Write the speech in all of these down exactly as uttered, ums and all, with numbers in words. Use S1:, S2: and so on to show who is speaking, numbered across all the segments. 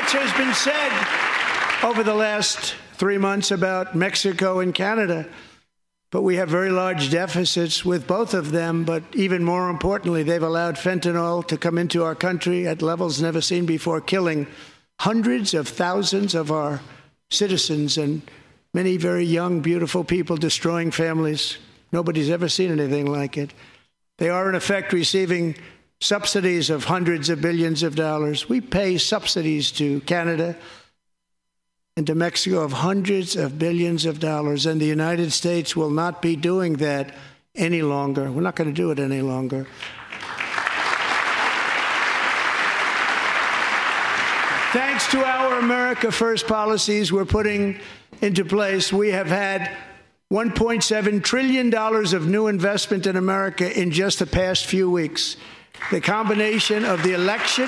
S1: much has been said over the last three months about Mexico and Canada, but we have very large deficits with both of them. But even more importantly, they've allowed fentanyl to come into our country at levels never seen before, killing hundreds of thousands of our citizens and many very young, beautiful people, destroying families. Nobody's ever seen anything like it. They are, in effect, receiving subsidies of hundreds of billions of dollars. We pay subsidies to Canada and to Mexico of hundreds of billions of dollars, and the United States will not be doing that any longer. We're not going to do it any longer. Thanks to our America First policies we're putting into place, we have had one point seven trillion dollars of new investment in America in just the past few weeks. The combination of the election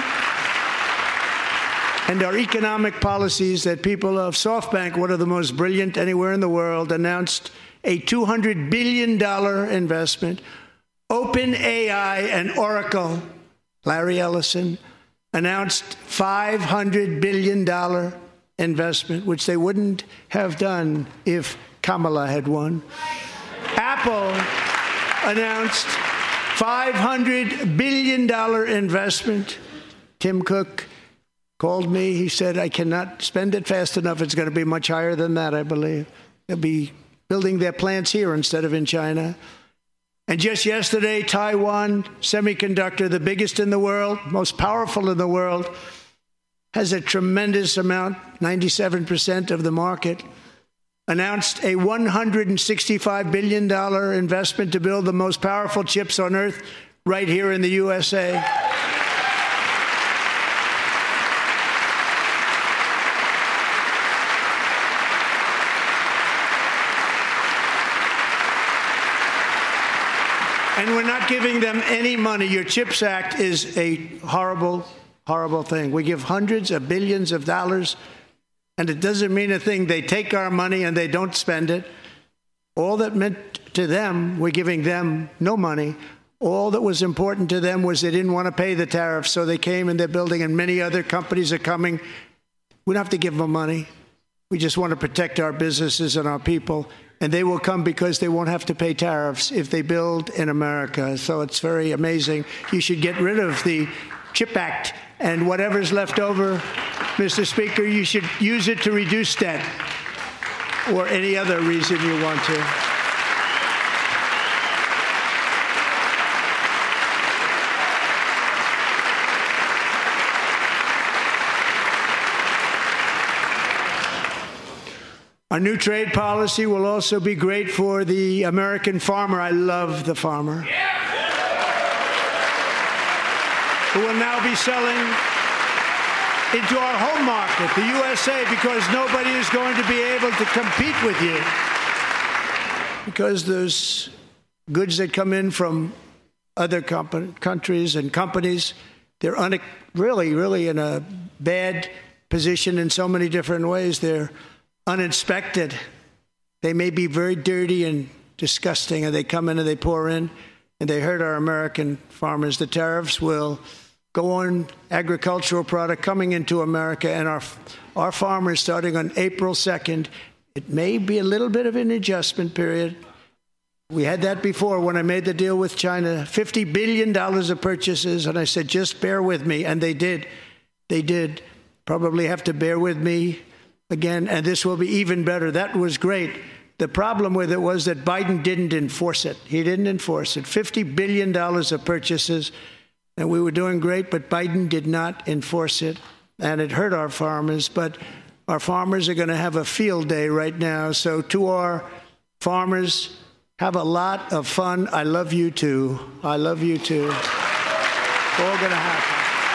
S1: and our economic policies that people of SoftBank, one of the most brilliant anywhere in the world, announced a two hundred billion dollars investment. OpenAI and Oracle, Larry Ellison, announced five hundred billion dollars investment, which they wouldn't have done if Kamala had won. Apple announced five hundred billion dollars investment. Tim Cook called me. He said, I cannot spend it fast enough. It's going to be much higher than that, I believe. They'll be building their plants here instead of in China. And just yesterday, Taiwan Semiconductor, the biggest in the world, most powerful in the world, has a tremendous amount, ninety-seven percent of the market, announced a one hundred sixty-five billion dollars investment to build the most powerful chips on earth right here in the U S A. And we're not giving them any money. Your CHIPS Act is a horrible, horrible thing. We give hundreds of billions of dollars, and it doesn't mean a thing. They take our money and they don't spend it. All that meant to them, we're giving them no money. All that was important to them was they didn't want to pay the tariffs, so they came and they're building, and many other companies are coming. We don't have to give them money. We just want to protect our businesses and our people. And they will come because they won't have to pay tariffs if they build in America. So it's very amazing. You should get rid of the CHIP Act, and whatever's left over, Mister Speaker, you should use it to reduce debt or any other reason you want to. Our new trade policy will also be great for the American farmer. I love the farmer. Who will now be selling into our home market, the U S A, because nobody is going to be able to compete with you. Because those goods that come in from other comp- countries and companies, they're un- really, really in a bad position in so many different ways. They're uninspected. They may be very dirty and disgusting, and they come in and they pour in, and they hurt our American farmers. The tariffs will go on agricultural product coming into America, and our our farmers, starting on April second, it may be a little bit of an adjustment period. We had that before when I made the deal with China, fifty billion dollars of purchases, and I said, just bear with me, and they did. They did. Probably have to bear with me again, and this will be even better. That was great. The problem with it was that Biden didn't enforce it. He didn't enforce it. fifty billion dollars of purchases, and we were doing great, but Biden did not enforce it, and it hurt our farmers. But our farmers are going to have a field day right now. So to our farmers, have a lot of fun. I love you too. I love you too. It's all going to happen.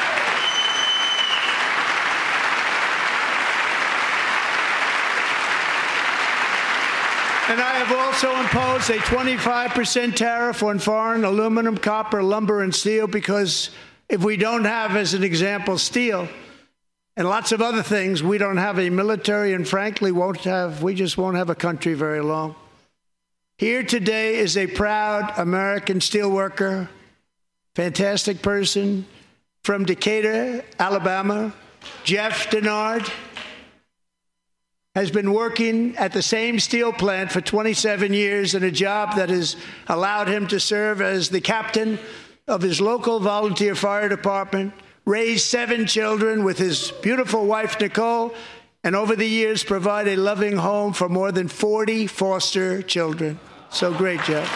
S1: And I have also imposed a twenty-five percent tariff on foreign aluminum, copper, lumber, and steel, because if we don't have, as an example, steel and lots of other things, we don't have a military, and frankly, won't have, we just won't have a country very long. Here today is a proud American steelworker, fantastic person from Decatur, Alabama, Jeff Denard has been working at the same steel plant for twenty-seven years in a job that has allowed him to serve as the captain of his local volunteer fire department, raise seven children with his beautiful wife, Nicole, and over the years provide a loving home for more than forty foster children. So great, Jeff.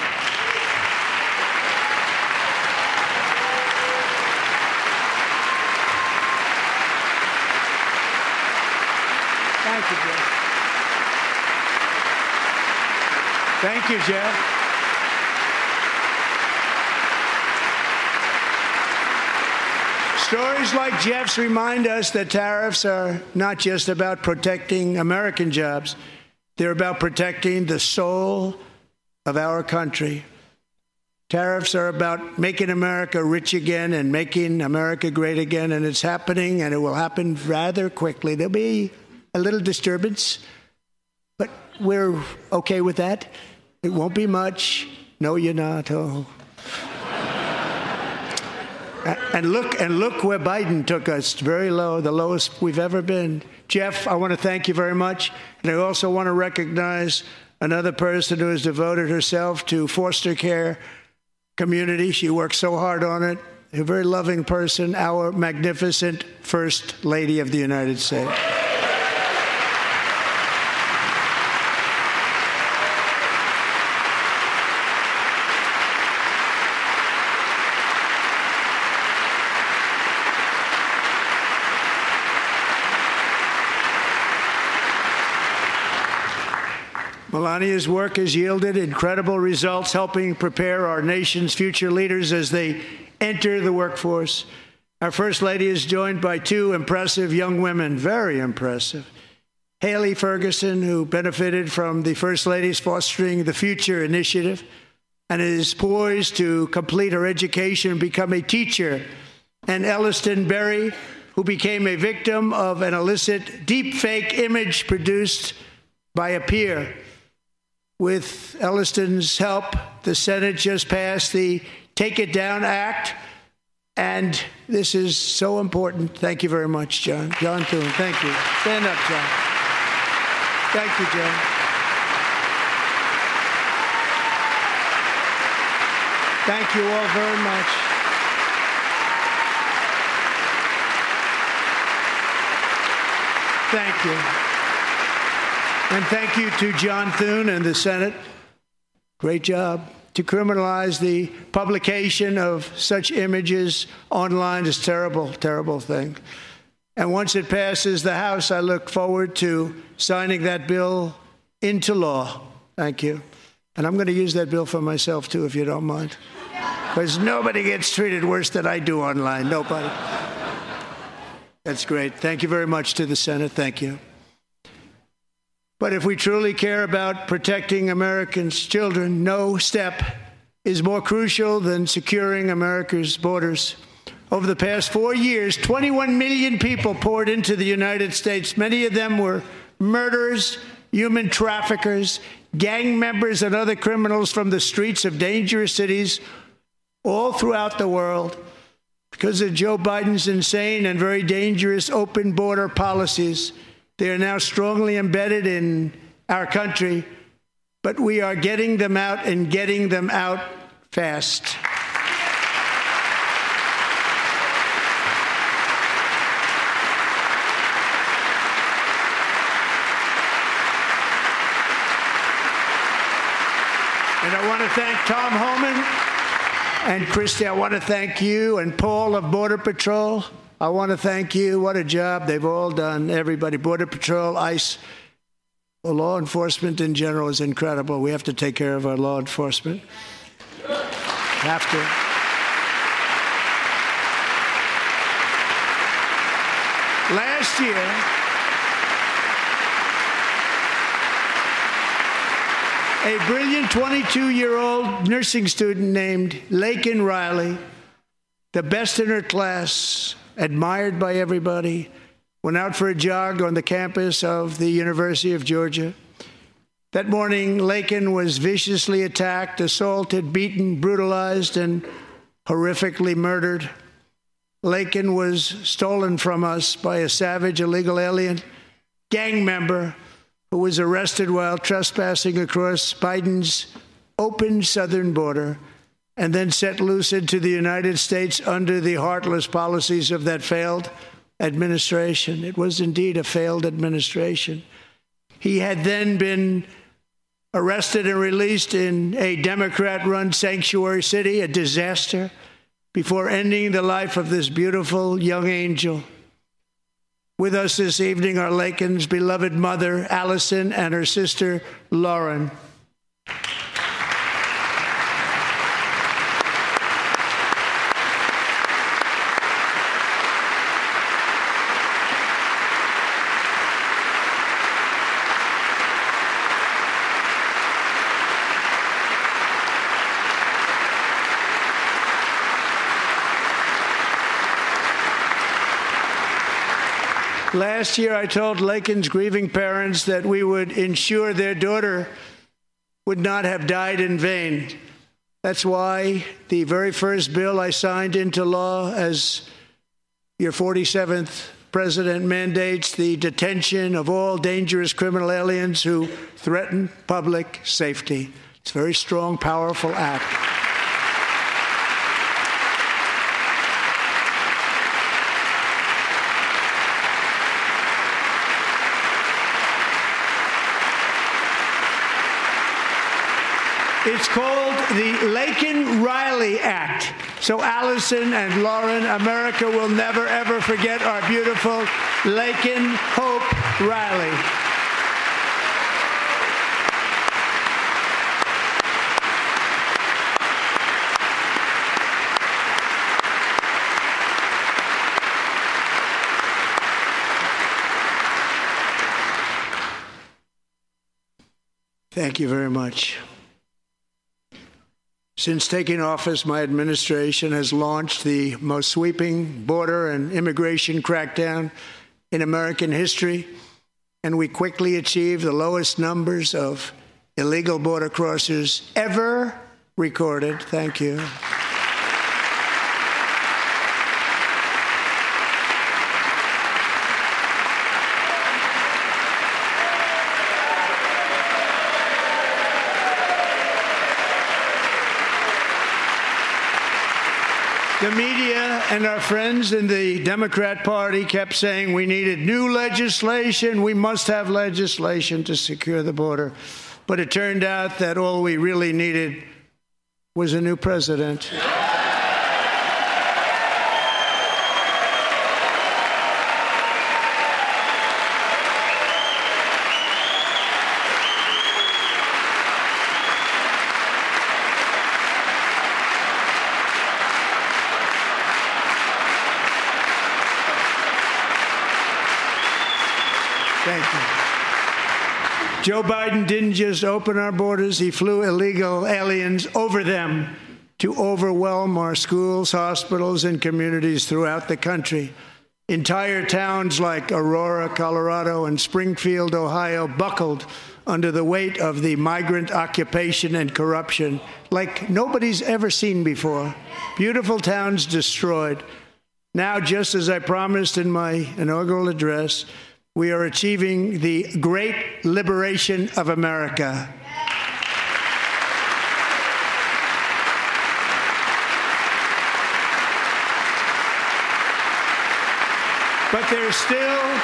S1: Thank you, Jeff. Thank you, Jeff. Stories like Jeff's remind us that tariffs are not just about protecting American jobs. They're about protecting the soul of our country. Tariffs are about making America rich again and making America great again, and it's happening, and it will happen rather quickly. There'll be a little disturbance, but we're okay with that. It won't be much. No, you're not. Oh. And look, and look where Biden took us, very low, the lowest we've ever been. Jeff, I want to thank you very much. And I also want to recognize another person who has devoted herself to foster care community. She works so hard on it. A very loving person, our magnificent First Lady of the United States. Melania's work has yielded incredible results, helping prepare our nation's future leaders as they enter the workforce. Our First Lady is joined by two impressive young women, very impressive. Haley Ferguson, who benefited from the First Lady's Fostering the Future initiative and is poised to complete her education and become a teacher. And Elliston Berry, who became a victim of an illicit deepfake image produced by a peer. With Elliston's help, the Senate just passed the Take It Down Act, and this is so important. Thank you very much, John. John Thune, thank you. Stand up, John. Thank you, John. Thank you all very much. Thank you. And thank you to John Thune and the Senate. Great job. To criminalize the publication of such images online is a terrible, terrible thing. And once it passes the House, I look forward to signing that bill into law. Thank you. And I'm going to use that bill for myself, too, if you don't mind. Because nobody gets treated worse than I do online. Nobody. That's great. Thank you very much to the Senate. Thank you. But if we truly care about protecting Americans' children, no step is more crucial than securing America's borders. Over the past four years, twenty-one million people poured into the United States. Many of them were murderers, human traffickers, gang members, and other criminals from the streets of dangerous cities all throughout the world. Because of Joe Biden's insane and very dangerous open border policies, they are now strongly embedded in our country, but we are getting them out and getting them out fast. And I want to thank Tom Homan and Christy. I want to thank you and Paul of Border Patrol. I want to thank you. What a job they've all done. Everybody, Border Patrol, ICE, well, law enforcement in general is incredible. We have to take care of our law enforcement. Have to. Last year, a brilliant twenty-two-year-old nursing student named Laken Riley, the best in her class, admired by everybody, went out for a jog on the campus of the University of Georgia. That morning, Laken was viciously attacked, assaulted, beaten, brutalized, and horrifically murdered. Laken was stolen from us by a savage illegal alien gang member who was arrested while trespassing across Biden's open southern border and then set loose into the United States under the heartless policies of that failed administration. It was indeed a failed administration. He had then been arrested and released in a Democrat-run sanctuary city, a disaster, before ending the life of this beautiful young angel. With us this evening are Laken's beloved mother, Allison, and her sister, Lauren. Last year, I told Laken's grieving parents that we would ensure their daughter would not have died in vain. That's why the very first bill I signed into law as your forty-seventh president mandates the detention of all dangerous criminal aliens who threaten public safety. It's a very strong, powerful act. It's called the Laken-Riley Act. So Allison and Lauren, America will never, ever forget our beautiful Laken Hope Riley. Thank you very much. Since taking office, my administration has launched the most sweeping border and immigration crackdown in American history, and we quickly achieved the lowest numbers of illegal border crossers ever recorded. Thank you. The media and our friends in the Democrat Party kept saying we needed new legislation. We must have legislation to secure the border. But it turned out that all we really needed was a new president. Thank you. Joe Biden didn't just open our borders, he flew illegal aliens over them to overwhelm our schools, hospitals, and communities throughout the country. Entire towns like Aurora, Colorado, and Springfield, Ohio, buckled under the weight of the migrant occupation and corruption like nobody's ever seen before. Beautiful towns destroyed. Now, just as I promised in my inaugural address, we are achieving the great liberation of America. But there still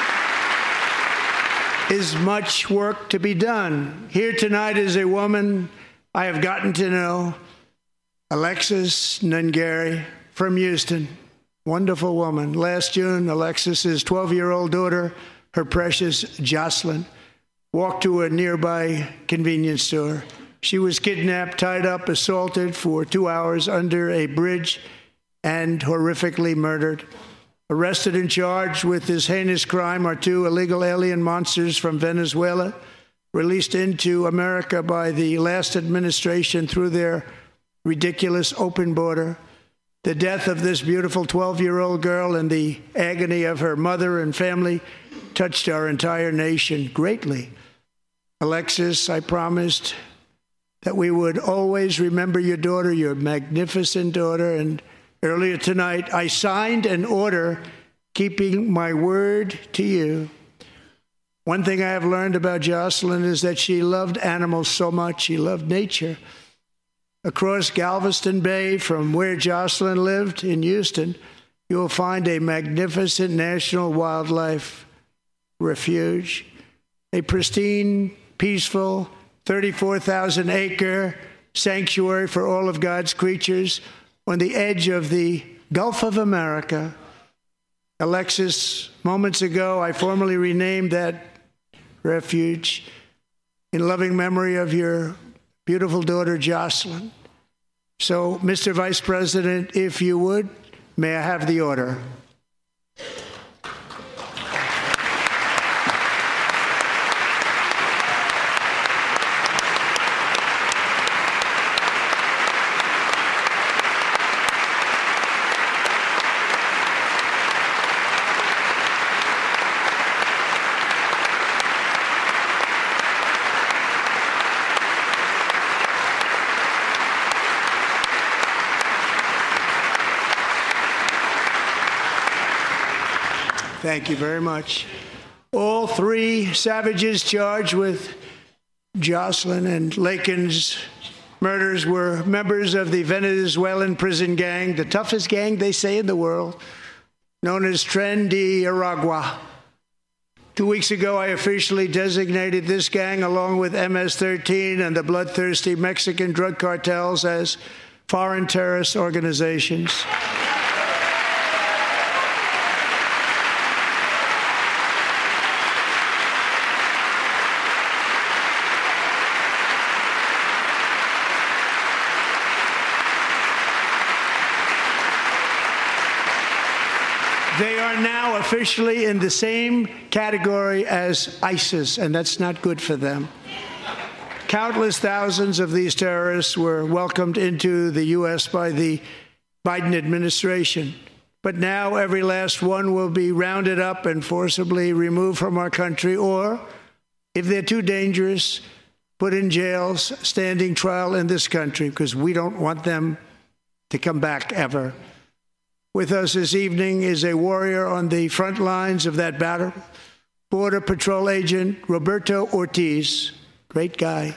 S1: is much work to be done. Here tonight is a woman I have gotten to know, Alexis Nungari from Houston. Wonderful woman. Last June, Alexis's twelve-year-old daughter, her precious Jocelyn, walked to a nearby convenience store. She was kidnapped, tied up, assaulted for two hours under a bridge, and horrifically murdered. Arrested and charged with this heinous crime are two illegal alien monsters from Venezuela, released into America by the last administration through their ridiculous open border. The death of this beautiful twelve-year-old girl and the agony of her mother and family touched our entire nation greatly. Alexis, I promised that we would always remember your daughter, your magnificent daughter, and earlier tonight, I signed an order keeping my word to you. One thing I have learned about Jocelyn is that she loved animals so much. She loved nature. Across Galveston Bay, from where Jocelyn lived in Houston, you will find a magnificent national wildlife refuge, a pristine, peaceful, thirty-four thousand acre sanctuary for all of God's creatures on the edge of the Gulf of America. Alexis, moments ago, I formally renamed that refuge in loving memory of your beautiful daughter, Jocelyn. So, Mister Vice President, if you would, may I have the order? Thank you very much. All three savages charged with Jocelyn and Lakin's murders were members of the Venezuelan prison gang, the toughest gang, they say, in the world, known as Tren de Aragua. Two weeks ago, I officially designated this gang, along with M S thirteen and the bloodthirsty Mexican drug cartels, as foreign terrorist organizations. They are now officially in the same category as ISIS, and that's not good for them. Countless thousands of these terrorists were welcomed into the U S by the Biden administration. But now every last one will be rounded up and forcibly removed from our country, or, if they're too dangerous, put in jails, standing trial in this country, because we don't want them to come back ever. With us this evening is a warrior on the front lines of that battle, Border Patrol Agent Roberto Ortiz. Great guy.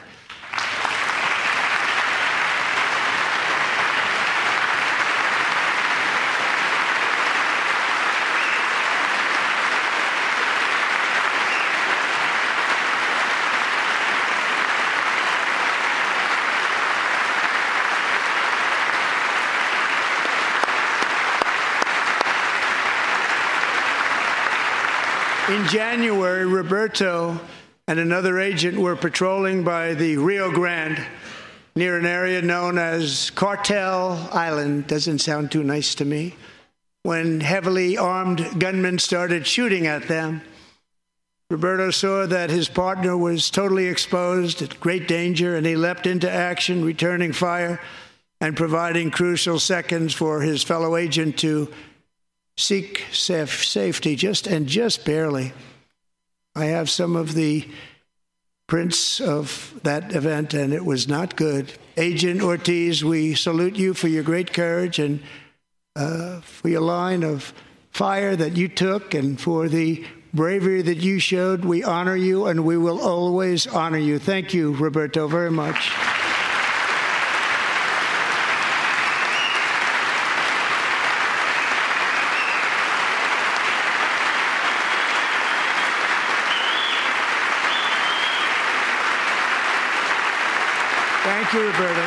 S1: In January, Roberto and another agent were patrolling by the Rio Grande near an area known as Cartel Island. Doesn't sound too nice to me. When heavily armed gunmen started shooting at them, Roberto saw that his partner was totally exposed, at great danger, and he leapt into action, returning fire and providing crucial seconds for his fellow agent to seek safe safety, just and just barely. I have some of the prints of that event, and it was not good. Agent Ortiz, we salute you for your great courage and uh, for your line of fire that you took, and for the bravery that you showed. We honor you, and we will always honor you. Thank you, Roberto, very much. Thank you, Roberto.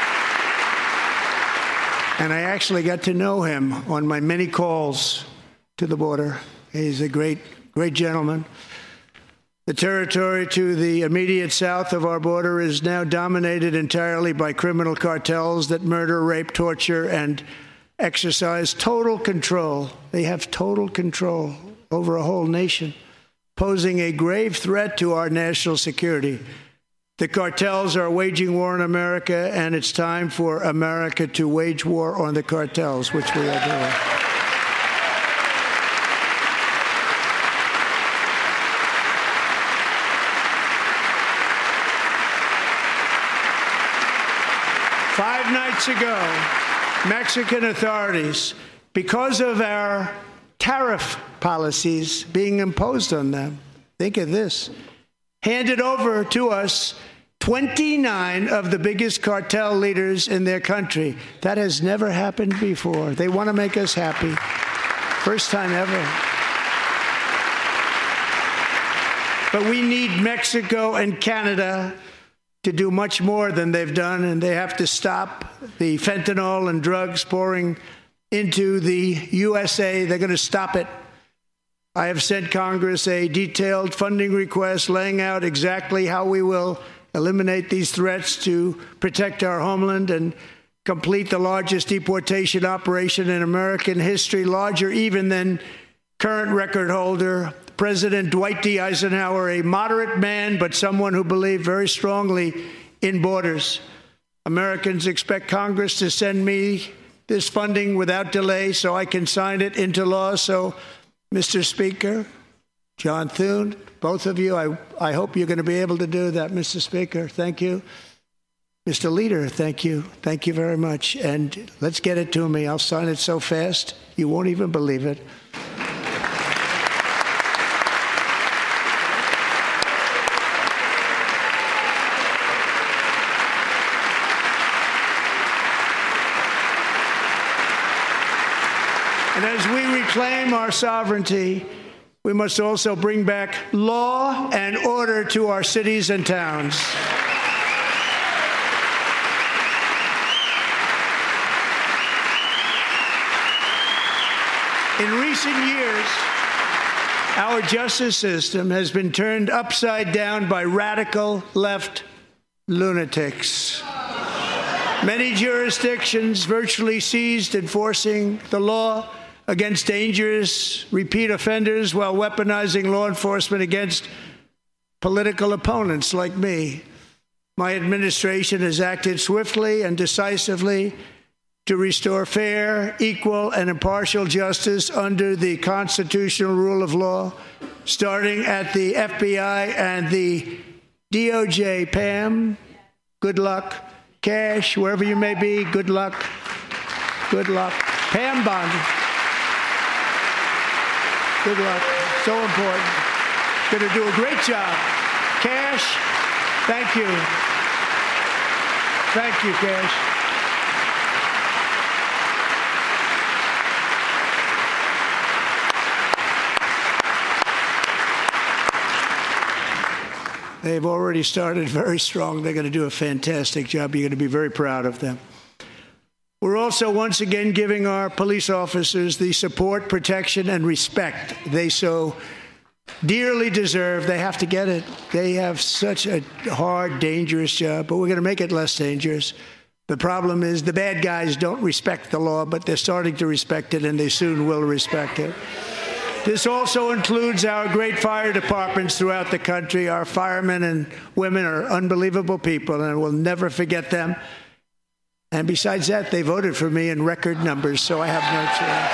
S1: And I actually got to know him on my many calls to the border. He's a great, great gentleman. The territory to the immediate south of our border is now dominated entirely by criminal cartels that murder, rape, torture, and exercise total control. They have total control over a whole nation, posing a grave threat to our national security. The cartels are waging war on America, and it's time for America to wage war on the cartels, which we are doing. Five nights ago, Mexican authorities, because of our tariff policies being imposed on them, think of this, handed over to us twenty-nine of the biggest cartel leaders in their country. That has never happened before. They want to make us happy. First time ever. But we need Mexico and Canada to do much more than they've done, and they have to stop the fentanyl and drugs pouring into the U S A. They're going to stop it. I have sent Congress a detailed funding request laying out exactly how we will eliminate these threats to protect our homeland and complete the largest deportation operation in American history, larger even than current record holder President Dwight D. Eisenhower, a moderate man, but someone who believed very strongly in borders. Americans expect Congress to send me this funding without delay so I can sign it into law. So, Mister Speaker, John Thune, both of you, I, I hope you're going to be able to do that, Mister Speaker. Thank you. Mister Leader, thank you. Thank you very much. And let's get it to me. I'll sign it so fast, you won't even believe it. And as we reclaim our sovereignty, we must also bring back law and order to our cities and towns. In recent years, our justice system has been turned upside down by radical left lunatics. Many jurisdictions virtually ceased enforcing the law against dangerous repeat offenders while weaponizing law enforcement against political opponents like me. My administration has acted swiftly and decisively to restore fair, equal, and impartial justice under the constitutional rule of law, starting at the F B I and the D O J. Pam, good luck. Cash, wherever you may be, good luck. Good luck. Pam Bondi. Good luck. So important. Going to do a great job. Cash, thank you. Thank you, Cash. They've already started very strong. They're going to do a fantastic job. You're going to be very proud of them. We're also once again giving our police officers the support, protection, and respect they so dearly deserve. They have to get it. They have such a hard, dangerous job, but we're going to make it less dangerous. The problem is the bad guys don't respect the law, but they're starting to respect it, and they soon will respect it. This also includes our great fire departments throughout the country. Our firemen and women are unbelievable people, and we'll never forget them. And besides that, they voted for me in record numbers, so I have no choice.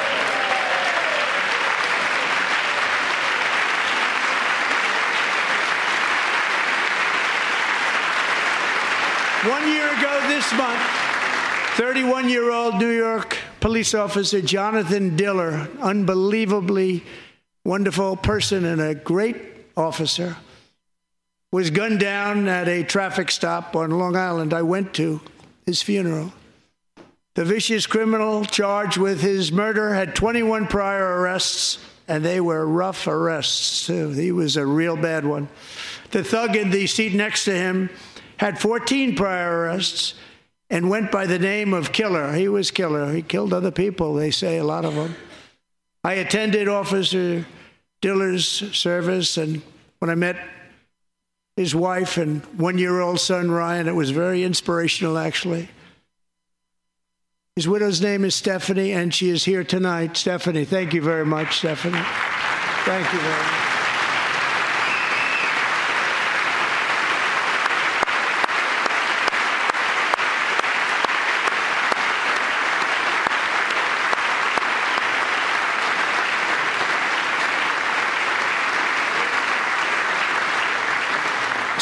S1: One year ago this month, thirty-one-year-old New York police officer Jonathan Diller, unbelievably wonderful person and a great officer, was gunned down at a traffic stop on Long Island. I went to his funeral. The vicious criminal charged with his murder had twenty-one prior arrests, and they were rough arrests, too. He was a real bad one. The thug in the seat next to him had fourteen prior arrests and went by the name of Killer. He was Killer. He killed other people, they say, a lot of them. I attended Officer Diller's service, and when I met his wife and one-year-old son, Ryan, it was very inspirational, actually. His widow's name is Stephanie, and she is here tonight. Stephanie, thank you very much, Stephanie. Thank you very much.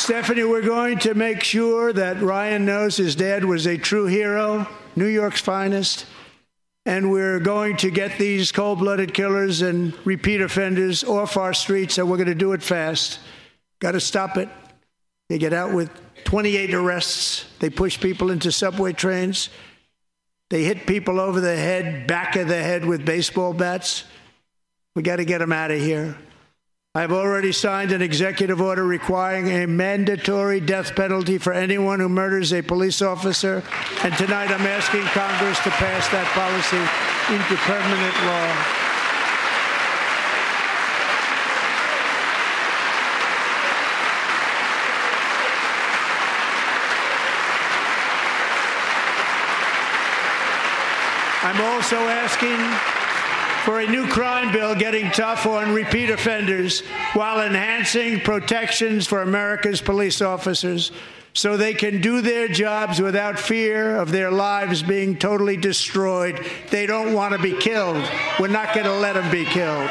S1: Stephanie, we're going to make sure that Ryan knows his dad was a true hero, New York's finest, and we're going to get these cold-blooded killers and repeat offenders off our streets, and we're going to do it fast. Got to stop it. They get out with twenty-eight arrests. They push people into subway trains. They hit people over the head, back of the head with baseball bats. We got to get them out of here. I've already signed an executive order requiring a mandatory death penalty for anyone who murders a police officer. And tonight I'm asking Congress to pass that policy into permanent law. I'm also asking for a new crime bill getting tough on repeat offenders while enhancing protections for America's police officers so they can do their jobs without fear of their lives being totally destroyed. They don't want to be killed. We're not going to let them be killed.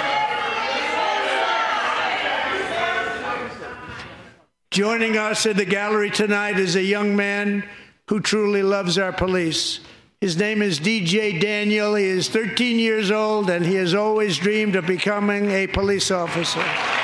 S1: Joining us in the gallery tonight is a young man who truly loves our police. His name is D J Daniel. He is thirteen years old, and he has always dreamed of becoming a police officer.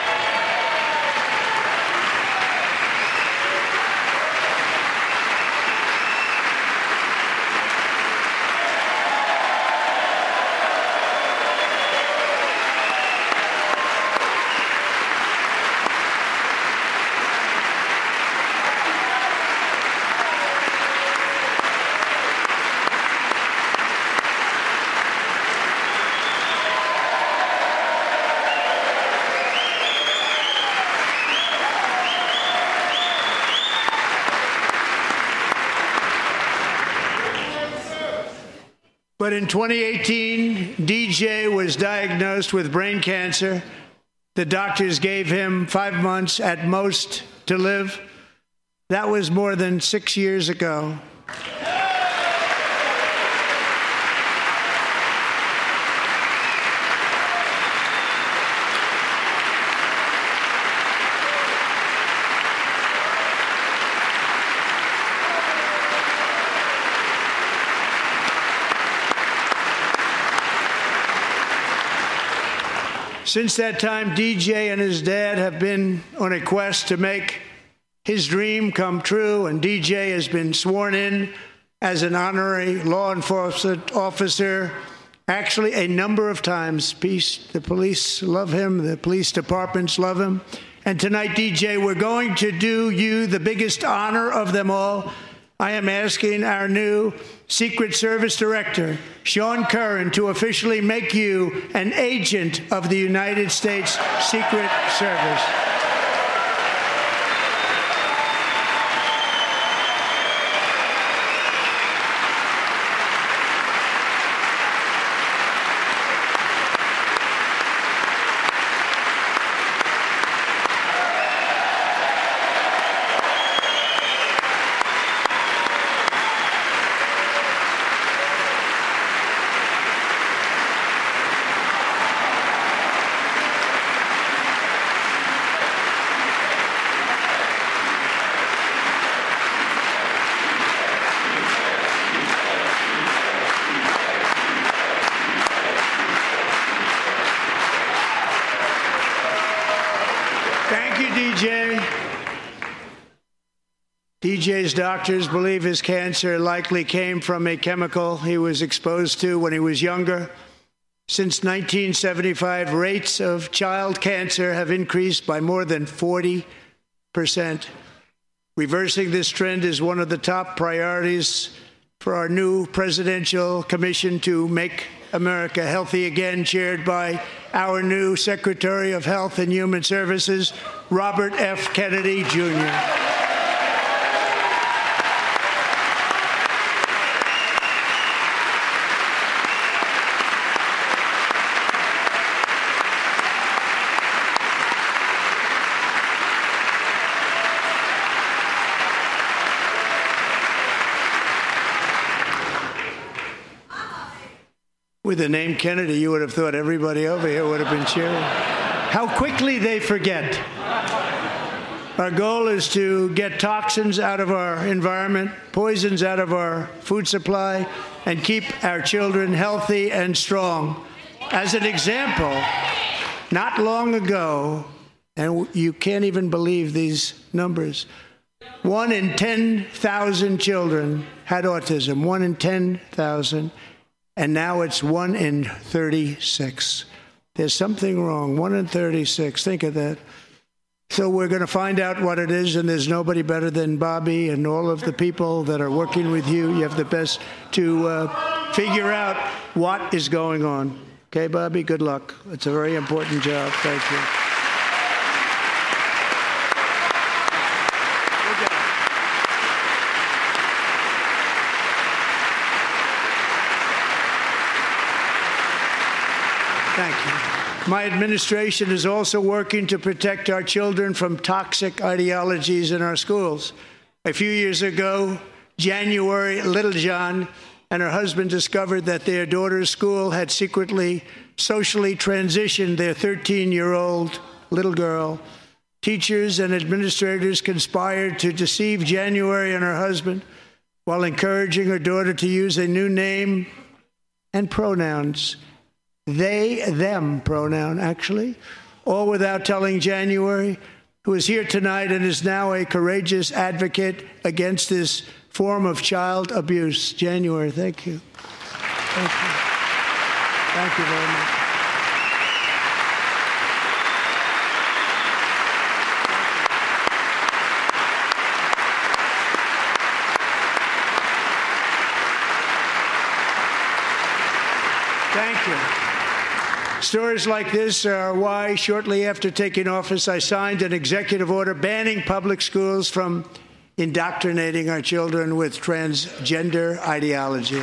S1: But in twenty eighteen, D J was diagnosed with brain cancer. The doctors gave him five months at most to live. That was more than six years ago. Since that time, D J and his dad have been on a quest to make his dream come true, and D J has been sworn in as an honorary law enforcement officer, actually a number of times. Peace, the police love him, the police departments love him. And tonight, D J, we're going to do you the biggest honor of them all. I am asking our new Secret Service Director, Sean Curran, to officially make you an agent of the United States Secret Service. D J's doctors believe his cancer likely came from a chemical he was exposed to when he was younger. Since nineteen seventy-five, rates of child cancer have increased by more than forty percent. Reversing this trend is one of the top priorities for our new presidential commission to make America healthy again, chaired by our new Secretary of Health and Human Services, Robert F. Kennedy, Junior With the name Kennedy, you would have thought everybody over here would have been cheering. How quickly they forget. Our goal is to get toxins out of our environment, poisons out of our food supply, and keep our children healthy and strong. As an example, not long ago, and you can't even believe these numbers, one in ten thousand children had autism, one in ten thousand, and now it's one in thirty-six. There's something wrong, one in thirty-six, think of that. So we're going to find out what it is, and there's nobody better than Bobby and all of the people that are working with you. You have the best to uh, figure out what is going on. Okay, Bobby, good luck. It's a very important job. Thank you. Thank you. My administration is also working to protect our children from toxic ideologies in our schools. A few years ago, January Littlejohn and her husband discovered that their daughter's school had secretly socially transitioned their thirteen-year-old little girl. Teachers and administrators conspired to deceive January and her husband while encouraging her daughter to use a new name and pronouns. They, them pronoun, actually, all without telling January, who is here tonight and is now a courageous advocate against this form of child abuse. January, thank you. Thank you. Thank you very much. Thank you. Stories like this are why, shortly after taking office, I signed an executive order banning public schools from indoctrinating our children with transgender ideology.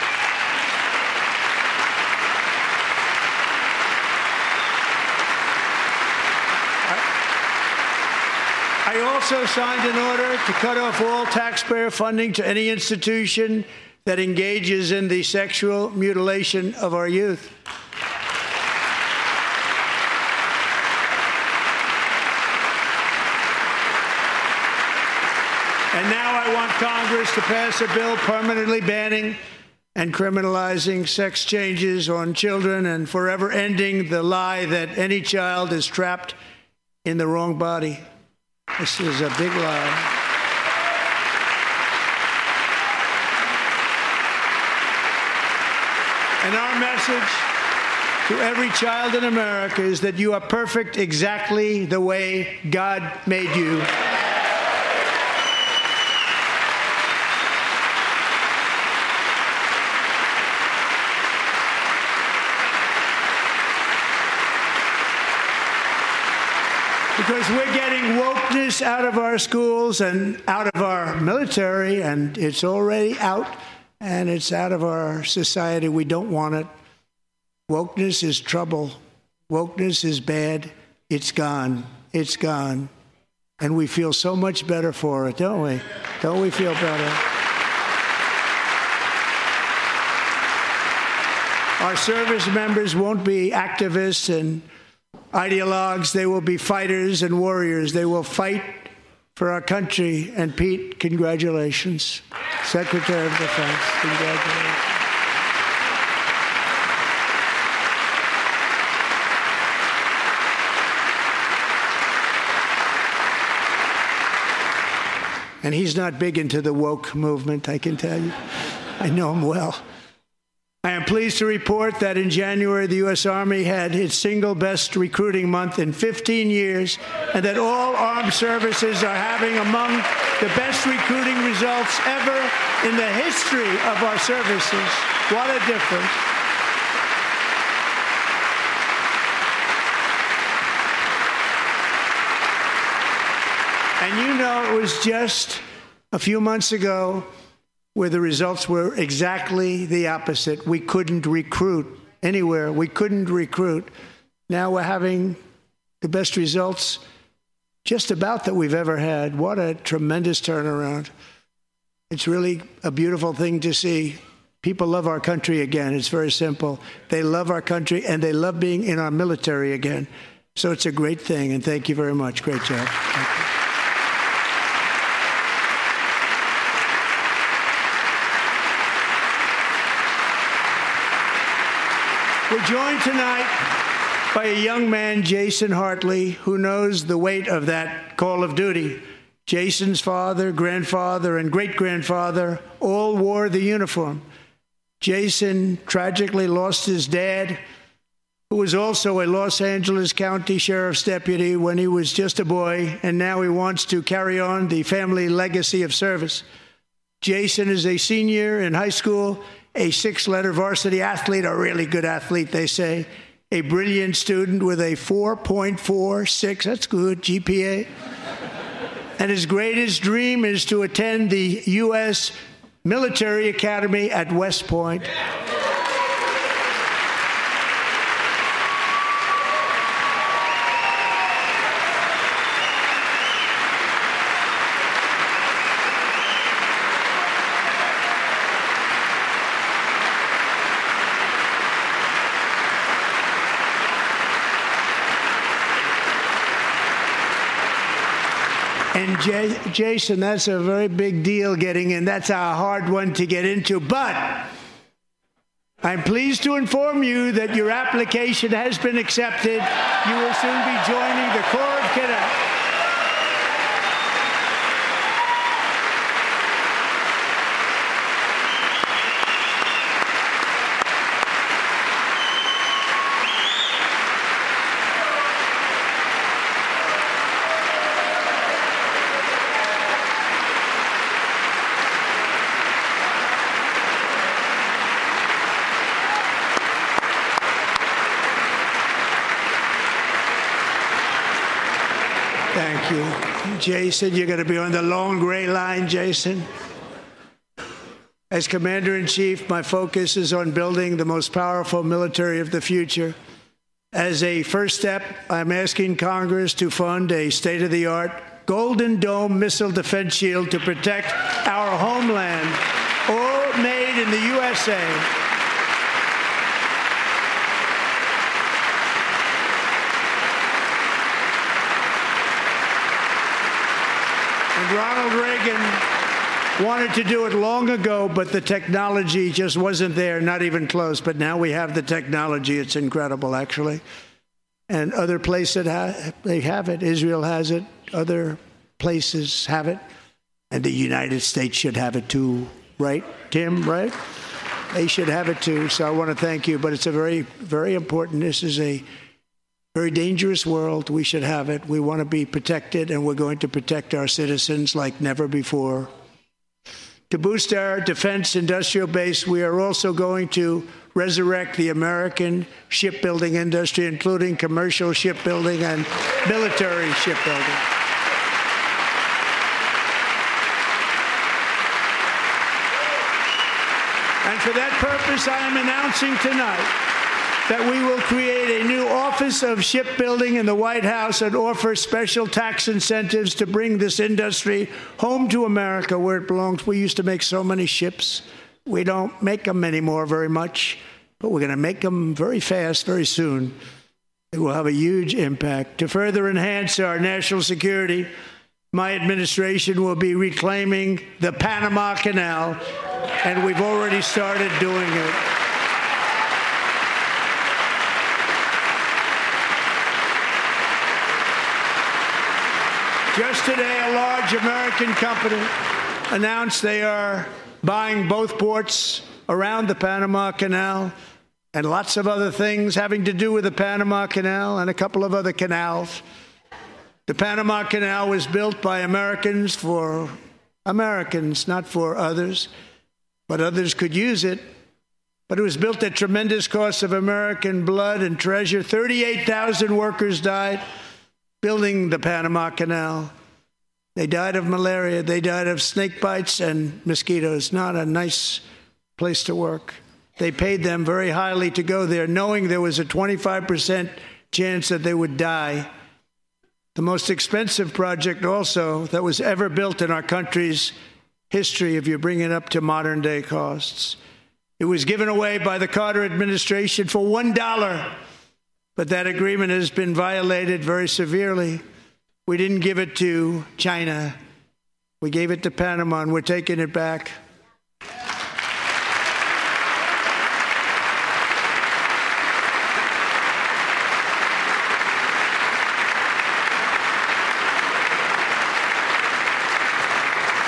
S1: I also signed an order to cut off all taxpayer funding to any institution that engages in the sexual mutilation of our youth. And now I want Congress to pass a bill permanently banning and criminalizing sex changes on children and forever ending the lie that any child is trapped in the wrong body. This is a big lie. And our message to every child in America is that you are perfect exactly the way God made you. Because we're getting wokeness out of our schools and out of our military, and it's already out, and it's out of our society. We don't want it. Wokeness is trouble. Wokeness is bad. It's gone. It's gone. And we feel so much better for it, don't we? Don't we feel better? Our service members won't be activists and ideologues. They will be fighters and warriors. They will fight for our country. And Pete, congratulations. Secretary of Defense, congratulations. And he's not big into the woke movement, I can tell you. I know him well. I am pleased to report that in January, the U S Army had its single best recruiting month in fifteen years, and that all armed services are having among the best recruiting results ever in the history of our services. What a difference. And you know, it was just a few months ago where the results were exactly the opposite. We couldn't recruit anywhere. We couldn't recruit. Now we're having the best results just about that we've ever had. What a tremendous turnaround. It's really a beautiful thing to see. People love our country again. It's very simple. They love our country, and they love being in our military again. So it's a great thing, and thank you very much. Great job. Thank you. We're joined tonight by a young man, Jason Hartley, who knows the weight of that call of duty. Jason's father, grandfather, and great-grandfather all wore the uniform. Jason tragically lost his dad, who was also a Los Angeles County Sheriff's deputy when he was just a boy, and now he wants to carry on the family legacy of service. Jason is a senior in high school, a six-letter varsity athlete, a really good athlete, they say, a brilliant student with a four point four six, that's good, G P A. And his greatest dream is to attend the U S Military Academy at West Point. And Jay, Jason, that's a very big deal getting in. That's a hard one to get into. But I'm pleased to inform you that your application has been accepted. You will soon be joining the Corps of Cadets. Thank you. Jason, you're going to be on the long gray line, Jason. As Commander-in-Chief, my focus is on building the most powerful military of the future. As a first step, I'm asking Congress to fund a state-of-the-art Golden Dome missile defense shield to protect our homeland, all made in the U S A. Ronald Reagan wanted to do it long ago, but the technology just wasn't there, not even close. But now we have the technology. It's incredible, actually. And other places, ha- they have it. Israel has it. Other places have it. And the United States should have it too, right, Tim, right? They should have it too. So I want to thank you. But it's a very, very important. This is a very dangerous world. We should have it. We want to be protected, and we're going to protect our citizens like never before. To boost our defense industrial base, we are also going to resurrect the American shipbuilding industry, including commercial shipbuilding and military shipbuilding. And for that purpose, I am announcing tonight that we will create a new Office of Shipbuilding in the White House and offer special tax incentives to bring this industry home to America where it belongs. We used to make so many ships. We don't make them anymore very much, but we're going to make them very fast, very soon. It will have a huge impact. To further enhance our national security, my administration will be reclaiming the Panama Canal, and we've already started doing it. Just today, a large American company announced they are buying both ports around the Panama Canal and lots of other things having to do with the Panama Canal and a couple of other canals. The Panama Canal was built by Americans for Americans, not for others, but others could use it. But it was built at tremendous cost of American blood and treasure. thirty-eight thousand workers died building the Panama Canal. They died of malaria. They died of snake bites and mosquitoes. Not a nice place to work. They paid them very highly to go there, knowing there was a twenty-five percent chance that they would die. The most expensive project also that was ever built in our country's history, if you bring it up to modern day costs. It was given away by the Carter administration for one dollar. But that agreement has been violated very severely. We didn't give it to China. We gave it to Panama, and we're taking it back.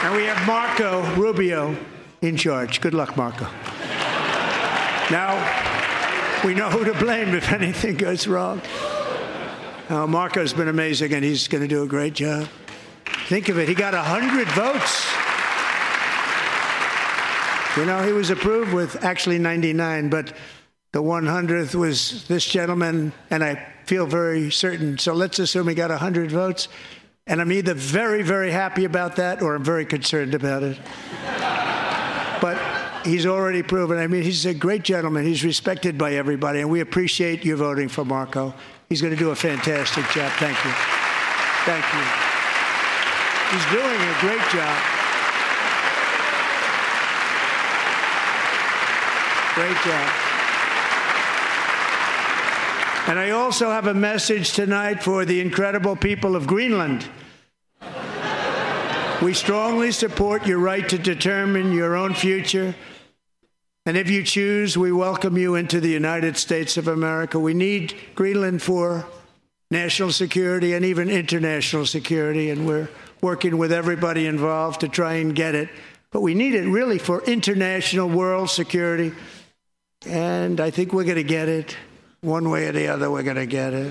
S1: And we have Marco Rubio in charge. Good luck, Marco. Now, we know who to blame if anything goes wrong. Uh, Marco's been amazing, and he's going to do a great job. Think of it. He got one hundred votes. You know, he was approved with actually ninety-nine, but the one hundredth was this gentleman, and I feel very certain. So let's assume he got one hundred votes. And I'm either very, very happy about that or I'm very concerned about it. But he's already proven. I mean, he's a great gentleman. He's respected by everybody, and we appreciate you voting for Marco. He's going to do a fantastic job. Thank you. Thank you. He's doing a great job. Great job. And I also have a message tonight for the incredible people of Greenland. We strongly support your right to determine your own future. And if you choose, we welcome you into the United States of America. We need Greenland for national security and even international security, and we're working with everybody involved to try and get it. But we need it really for international world security, and I think we're going to get it. One way or the other, we're going to get it.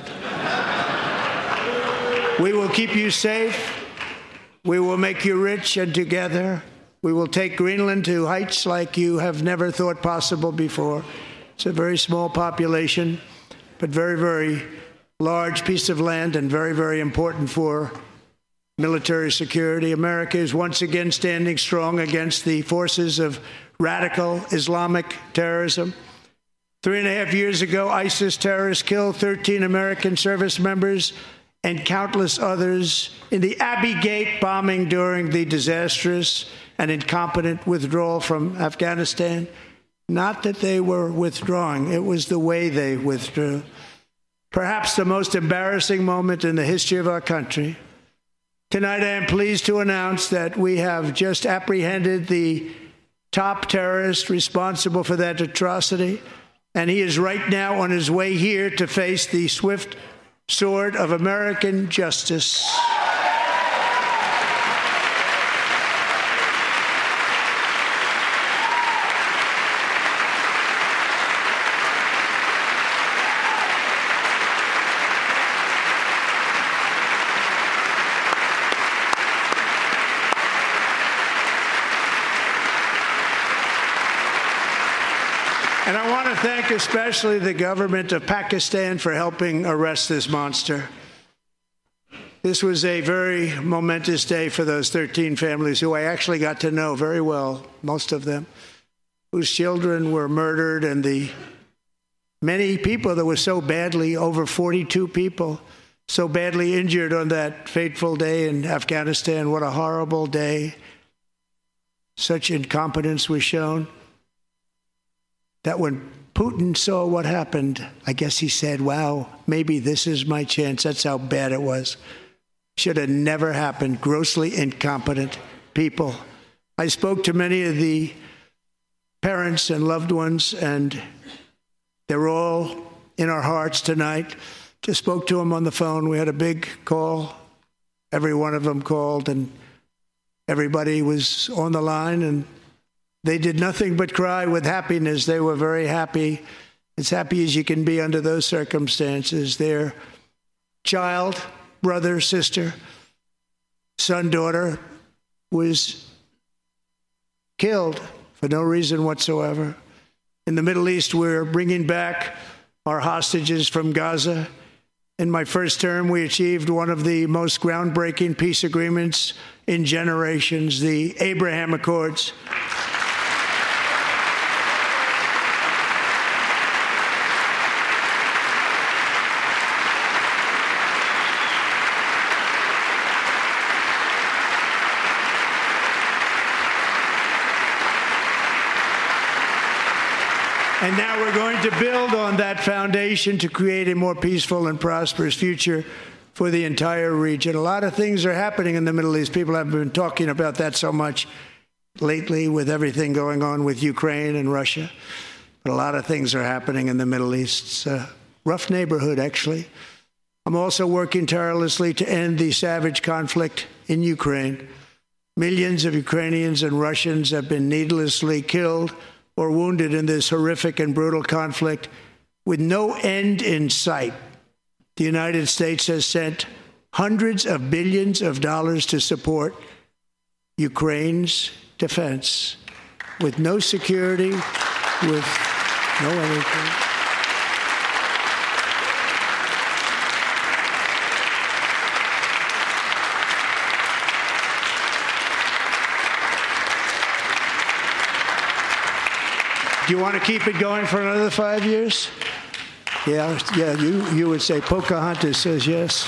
S1: We will keep you safe. We will make you rich, and together we will take Greenland to heights like you have never thought possible before. It's a very small population, but very, very large piece of land and very, very important for military security. America is once again standing strong against the forces of radical Islamic terrorism. Three and a half years ago, ISIS terrorists killed thirteen American service members and countless others in the Abbey Gate bombing during the disastrous and incompetent withdrawal from Afghanistan. Not that they were withdrawing, it was the way they withdrew. Perhaps the most embarrassing moment in the history of our country. Tonight, I am pleased to announce that we have just apprehended the top terrorist responsible for that atrocity, and he is right now on his way here to face the swift sword of American justice. And I want to thank especially the government of Pakistan for helping arrest this monster. This was a very momentous day for those thirteen families who I actually got to know very well, most of them, whose children were murdered, and the many people that were so badly, over forty-two people, so badly injured on that fateful day in Afghanistan. What a horrible day. Such incompetence was shown that when Putin saw what happened, I guess he said, wow, maybe this is my chance. That's how bad it was. Should have never happened. Grossly incompetent people. I spoke to many of the parents and loved ones, and they're all in our hearts tonight. Just spoke to them on the phone. We had a big call. Every one of them called, and everybody was on the line, and they did nothing but cry with happiness. They were very happy, as happy as you can be under those circumstances. Their child, brother, sister, son, daughter was killed for no reason whatsoever. In the Middle East, we're bringing back our hostages from Gaza. In my first term, we achieved one of the most groundbreaking peace agreements in generations, the Abraham Accords. And now we're going to build on that foundation to create a more peaceful and prosperous future for the entire region. A lot of things are happening in the Middle East. People haven't been talking about that so much lately with everything going on with Ukraine and Russia. But a lot of things are happening in the Middle East. It's a rough neighborhood, actually. I'm also working tirelessly to end the savage conflict in Ukraine. Millions of Ukrainians and Russians have been needlessly killed or wounded in this horrific and brutal conflict with no end in sight. The United States has sent hundreds of billions of dollars to support Ukraine's defense with no security, with no anything. Do you want to keep it going for another five years? Yeah, yeah. You you would say Pocahontas says yes.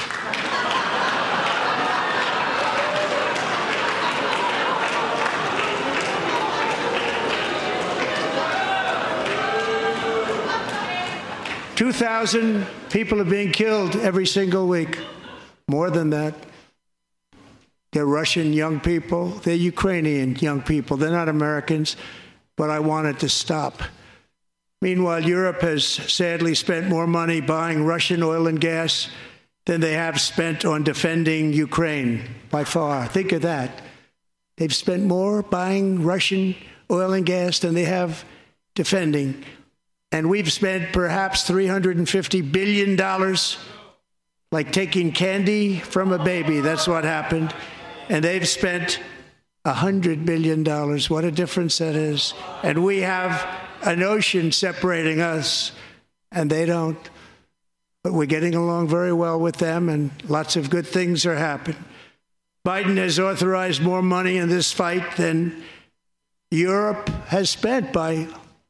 S1: Two thousand people are being killed every single week. More than that. They're Russian young people. They're Ukrainian young people. They're not Americans. But I want it to stop. Meanwhile, Europe has sadly spent more money buying Russian oil and gas than they have spent on defending Ukraine, by far. Think of that. They've spent more buying Russian oil and gas than they have defending. And we've spent perhaps three hundred fifty billion dollars, like taking candy from a baby. That's what happened. And they've spent one hundred billion dollars. What a difference that is. And we have an ocean separating us, and they don't. But we're getting along very well with them, and lots of good things are happening. Biden has authorized more money in this fight than Europe has spent by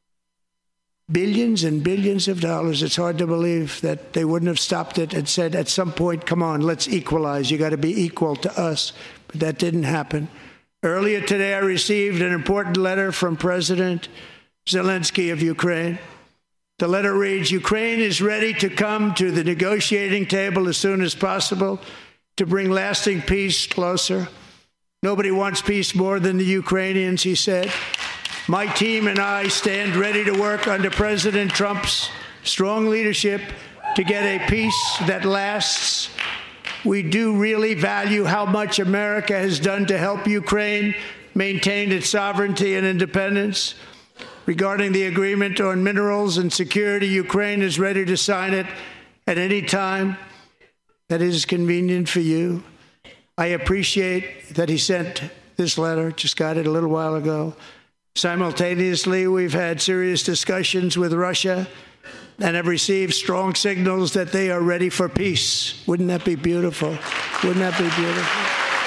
S1: billions and billions of dollars. It's hard to believe that they wouldn't have stopped it and said at some point, come on, let's equalize. You got to be equal to us. But that didn't happen. Earlier today, I received an important letter from President Zelensky of Ukraine. The letter reads, Ukraine is ready to come to the negotiating table as soon as possible to bring lasting peace closer. Nobody wants peace more than the Ukrainians, he said. My team and I stand ready to work under President Trump's strong leadership to get a peace that lasts. We do really value how much America has done to help Ukraine maintain its sovereignty and independence. Regarding the agreement on minerals and security, Ukraine is ready to sign it at any time that is convenient for you. I appreciate that he sent this letter, just got it a little while ago. Simultaneously, we've had serious discussions with Russia and have received strong signals that they are ready for peace. Wouldn't that be beautiful? Wouldn't that be beautiful?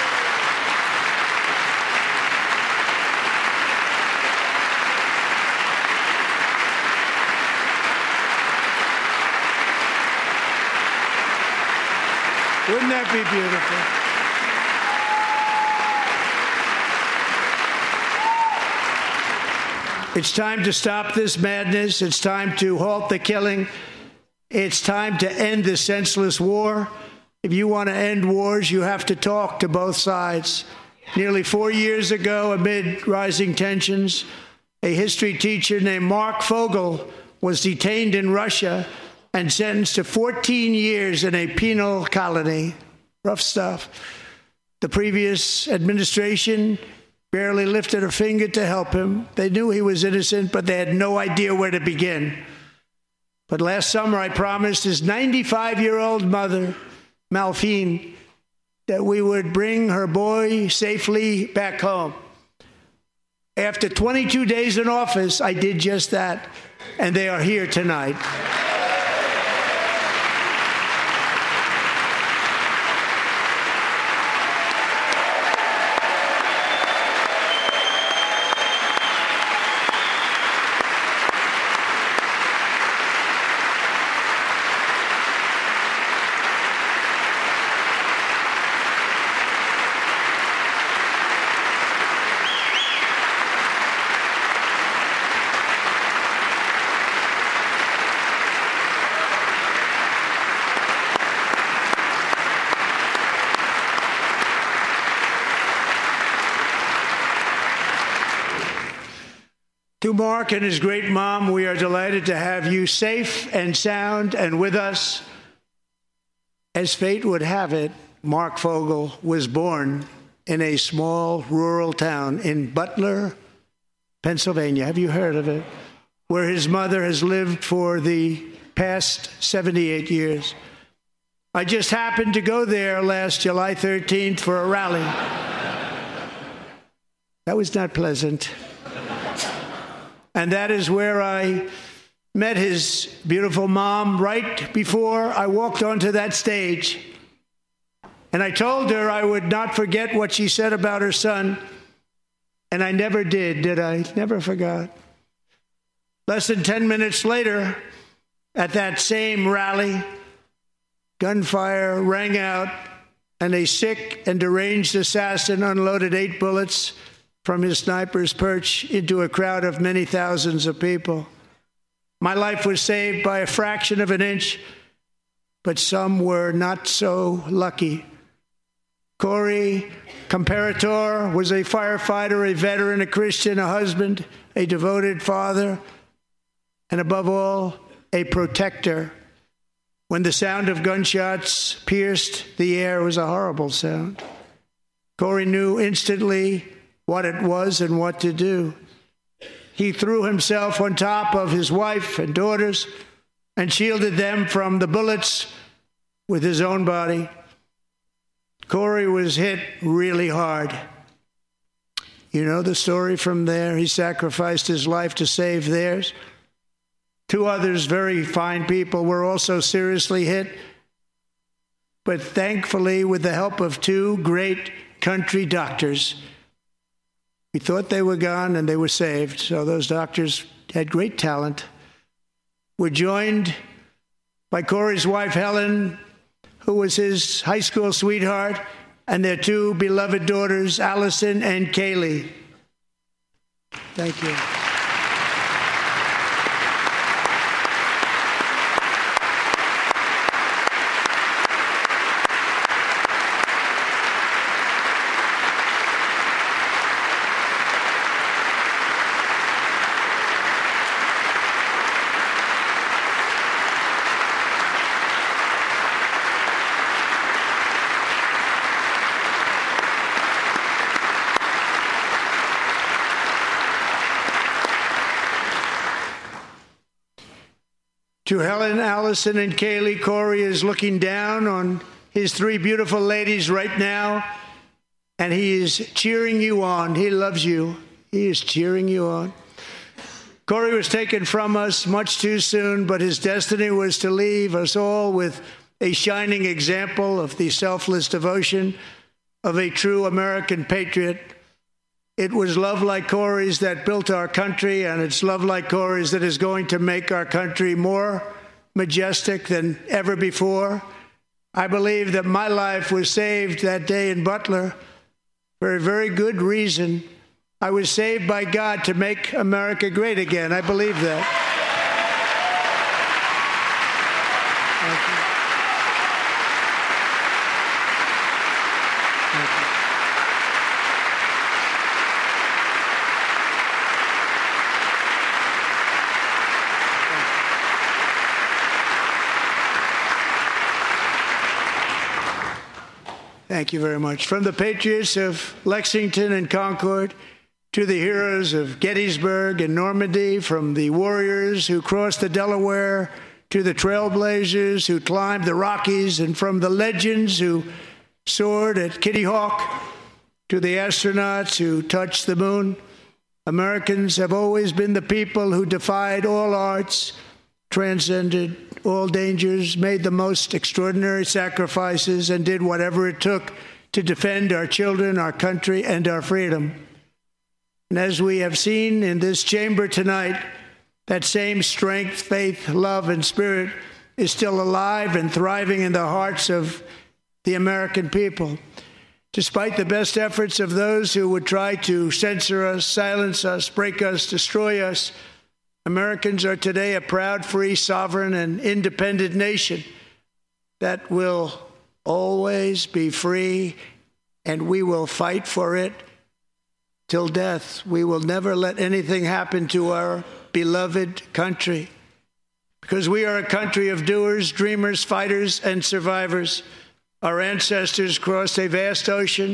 S1: Wouldn't that be beautiful? It's time to stop this madness. It's time to halt the killing. It's time to end this senseless war. If you want to end wars, you have to talk to both sides. Nearly four years ago, amid rising tensions, a history teacher named Mark Fogel was detained in Russia and sentenced to fourteen years in a penal colony. Rough stuff. The previous administration barely lifted a finger to help him. They knew he was innocent, but they had no idea where to begin. But last summer, I promised his ninety-five-year-old mother, Malphine, that we would bring her boy safely back home. After twenty-two days in office, I did just that, and they are here tonight. To Mark and his great mom, we are delighted to have you safe and sound and with us. As fate would have it, Mark Fogel was born in a small rural town in Butler, Pennsylvania. Have you heard of it? Where his mother has lived for the past seventy-eight years. I just happened to go there last July thirteenth for a rally. That was not pleasant. And that is where I met his beautiful mom right before I walked onto that stage. And I told her I would not forget what she said about her son. And I never did, did I? Never forgot. Less than ten minutes later, at that same rally, gunfire rang out, and a sick and deranged assassin unloaded eight bullets from his sniper's perch into a crowd of many thousands of people. My life was saved by a fraction of an inch, but some were not so lucky. Corey Comparator was a firefighter, a veteran, a Christian, a husband, a devoted father, and above all, a protector. When the sound of gunshots pierced the air, it was a horrible sound. Corey knew instantly what it was and what to do. He threw himself on top of his wife and daughters and shielded them from the bullets with his own body. Corey was hit really hard. You know the story from there. He sacrificed his life to save theirs. Two others, very fine people, were also seriously hit. But thankfully, with the help of two great country doctors, we thought they were gone and they were saved. So those doctors had great talent. We're joined by Corey's wife, Helen, who was his high school sweetheart, and their two beloved daughters, Allison and Kaylee. Thank you. To Helen, Allison, and Kaylee, Corey is looking down on his three beautiful ladies right now, and he is cheering you on. He loves you. He is cheering you on. Corey was taken from us much too soon, but his destiny was to leave us all with a shining example of the selfless devotion of a true American patriot. It was love like Corey's that built our country, and it's love like Corey's that is going to make our country more majestic than ever before. I believe that my life was saved that day in Butler for a very good reason. I was saved by God to make America great again. I believe that. Thank you. Thank you very much. From the patriots of Lexington and Concord to the heroes of Gettysburg and Normandy, from the warriors who crossed the Delaware to the trailblazers who climbed the Rockies, and from the legends who soared at Kitty Hawk to the astronauts who touched the moon, Americans have always been the people who defied all odds, transcended all dangers, made the most extraordinary sacrifices, and did whatever it took to defend our children, our country, and our freedom. And as we have seen in this chamber tonight, that same strength, faith, love, and spirit is still alive and thriving in the hearts of the American people. Despite the best efforts of those who would try to censor us, silence us, break us, destroy us, Americans are today a proud, free, sovereign, and independent nation that will always be free, and we will fight for it till death. We will never let anything happen to our beloved country, because we are a country of doers, dreamers, fighters, and survivors. Our ancestors crossed a vast ocean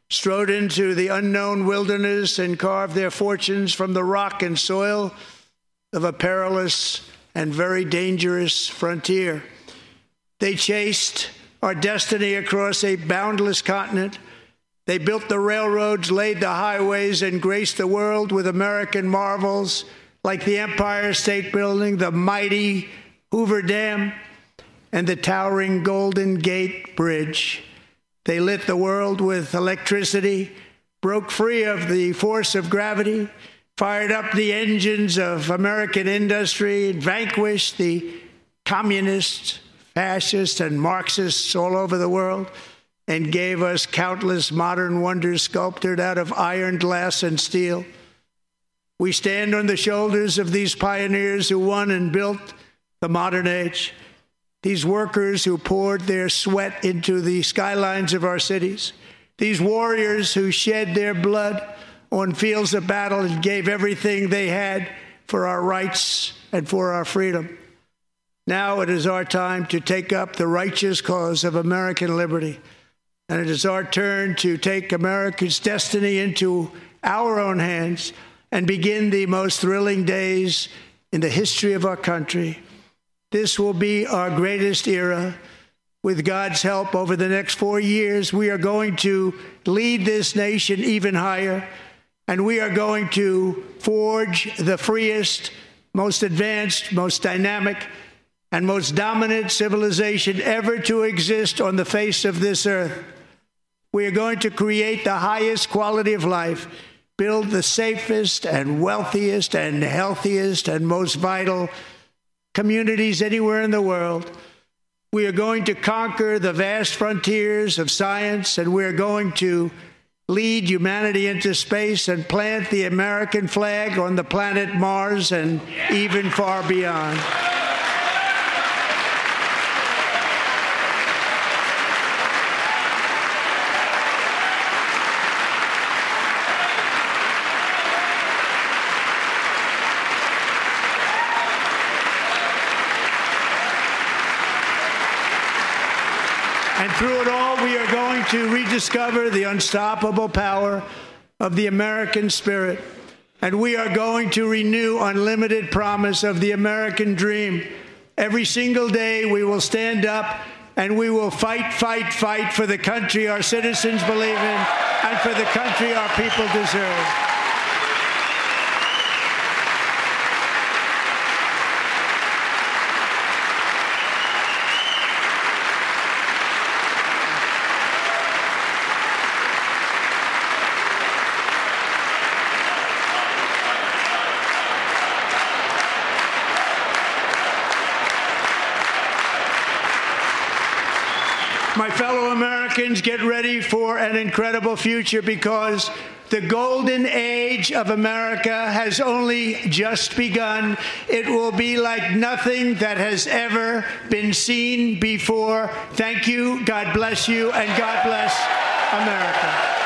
S1: strode into the unknown wilderness and carved their fortunes from the rock and soil of a perilous and very dangerous frontier. They chased our destiny across a boundless continent. They built the railroads, laid the highways, and graced the world with American marvels like the Empire State Building, the mighty Hoover Dam, and the towering Golden Gate Bridge. They lit the world with electricity, broke free of the force of gravity, fired up the engines of American industry, and vanquished the communists, fascists, and Marxists all over the world, and gave us countless modern wonders sculptured out of iron, glass, and steel. We stand on the shoulders of these pioneers who won and built the modern age, these workers who poured their sweat into the skylines of our cities, these warriors who shed their blood on fields of battle and gave everything they had for our rights and for our freedom. Now it is our time to take up the righteous cause of American liberty. And it is our turn to take America's destiny into our own hands and begin the most thrilling days in the history of our country. This will be our greatest era. With God's help, over the next four years, we are going to lead this nation even higher, and we are going to forge the freest, most advanced, most dynamic, and most dominant civilization ever to exist on the face of this earth. We are going to create the highest quality of life, build the safest and wealthiest and healthiest and most vital communities anywhere in the world. We are going to conquer the vast frontiers of science, and we are going to lead humanity into space and plant the American flag on the planet Mars and even far beyond. And through it all, we are going to rediscover the unstoppable power of the American spirit. And we are going to renew unlimited promise of the American dream. Every single day, we will stand up and we will fight, fight, fight for the country our citizens believe in and for the country our people deserve. My fellow Americans, get ready for an incredible future, because the golden age of America has only just begun. It will be like nothing that has ever been seen before. Thank you, God bless you, and God bless America.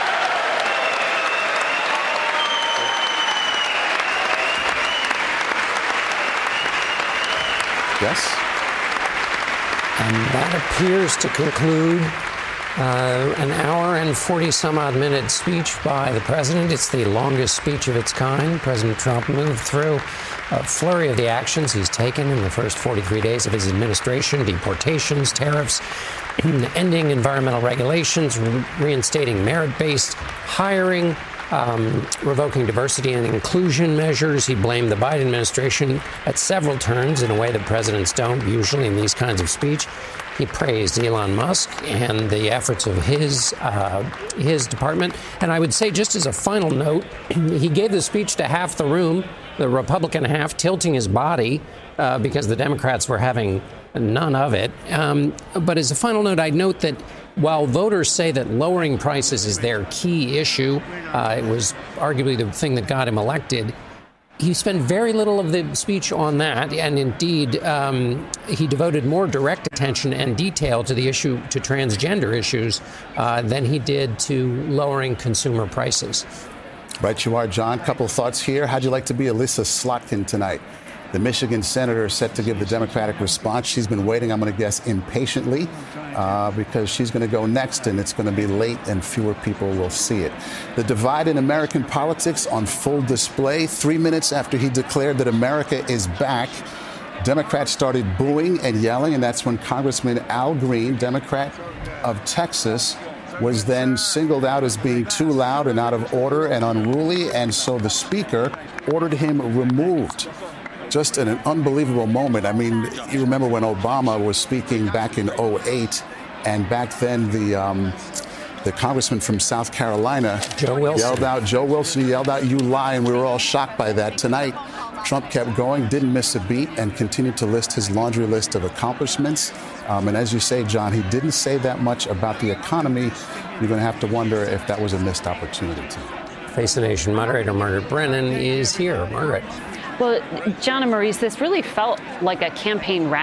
S2: Yes?
S3: And that appears to conclude uh, an hour and forty some odd minute speech by the president. It's the longest speech of its kind. President Trump moved through a flurry of the actions he's taken in the first forty-three days of his administration: deportations, tariffs, ending environmental regulations, re- reinstating merit-based hiring, Um, revoking diversity and inclusion measures. He blamed the Biden administration at several turns in a way that presidents don't usually in these kinds of speech. He praised Elon Musk and the efforts of his uh, his department. And I would say, just as a final note, he gave the speech to half the room, the Republican half tilting his body uh, because the Democrats were having none of it. Um, but as a final note, I'd note that while voters say that lowering prices is their key issue, uh, it was arguably the thing that got him elected, he spent very little of the speech on that. And indeed, um, he devoted more direct attention and detail to the issue, to transgender issues, uh, than he did to lowering consumer prices.
S2: Right you are, John. Couple of thoughts here. How'd you like to be Elissa Slotkin tonight? The Michigan senator is set to give the Democratic response. She's been waiting, I'm going to guess, impatiently uh, because she's going to go next, and it's going to be late and fewer people will see it. The divide in American politics on full display. Three minutes after he declared that America is back, Democrats started booing and yelling, and that's when Congressman Al Green, Democrat of Texas, was then singled out as being too loud and out of order and unruly, and so the speaker ordered him removed. Just an unbelievable moment. I mean, you remember when Obama was speaking back in oh eight, and back then the um, the congressman from South Carolina,
S3: Joe Wilson,
S2: yelled out, Joe Wilson yelled out, "You lie," and we were all shocked by that. Tonight, Trump kept going, didn't miss a beat, and continued to list his laundry list of accomplishments. Um, and as you say, John, he didn't say that much about the economy. You're going to have to wonder if that was a missed opportunity.
S3: Face the Nation moderator Margaret Brennan is here. Margaret.
S4: Well, John and Maurice, this really felt like a campaign rally.